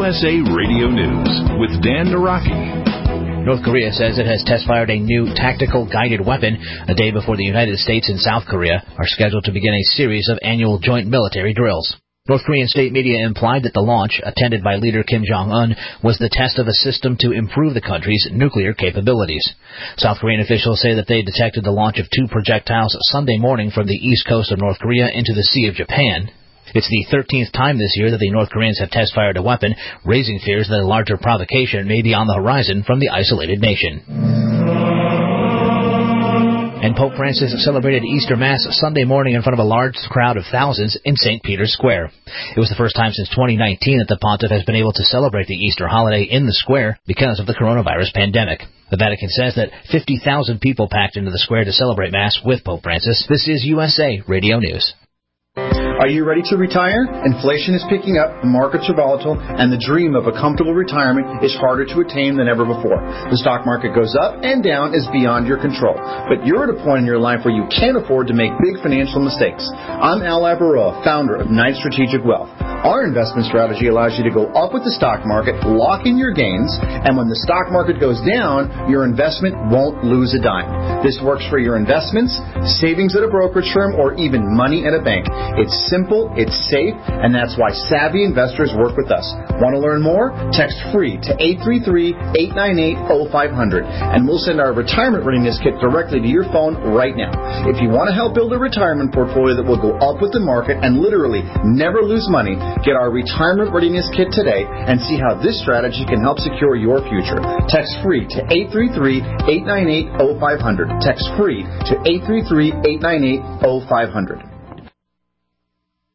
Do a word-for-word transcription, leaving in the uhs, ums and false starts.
U S A Radio News with Dan Naraki. North Korea says it has test-fired a new tactical guided weapon a day before the United States and South Korea are scheduled to begin a series of annual joint military drills. North Korean state media implied that the launch, attended by leader Kim Jong-un, was the test of a system to improve the country's nuclear capabilities. South Korean officials say that they detected the launch of two projectiles Sunday morning from the east coast of North Korea into the Sea of Japan. It's the thirteenth time this year that the North Koreans have test-fired a weapon, raising fears that a larger provocation may be on the horizon from the isolated nation. And Pope Francis celebrated Easter Mass Sunday morning in front of a large crowd of thousands in Saint Peter's Square. It was the first time since twenty nineteen that the pontiff has been able to celebrate the Easter holiday in the square because of the coronavirus pandemic. The Vatican says that fifty thousand people packed into the square to celebrate Mass with Pope Francis. This is U S A Radio News. Are you ready to retire? Inflation is picking up, the markets are volatile, and the dream of a comfortable retirement is harder to attain than ever before. The stock market goes up and down is beyond your control. But you're at a point in your life where you can't afford to make big financial mistakes. I'm Al Labaroa, founder of Knight Strategic Wealth. Our investment strategy allows you to go up with the stock market, lock in your gains, and when the stock market goes down, your investment won't lose a dime. This works for your investments, savings at a brokerage firm, or even money at a bank. It's simple, it's safe, and that's why savvy investors work with us. Want to learn more? Text FREE to eight three three, eight nine eight, oh five hundred, and we'll send our retirement readiness kit directly to your phone right now. If you want to help build a retirement portfolio that will go up with the market and literally never lose money, get our retirement readiness kit today and see how this strategy can help secure your future. Text FREE to eight three three, eight nine eight, oh five hundred. Text FREE to eight three three, eight nine eight, oh five hundred.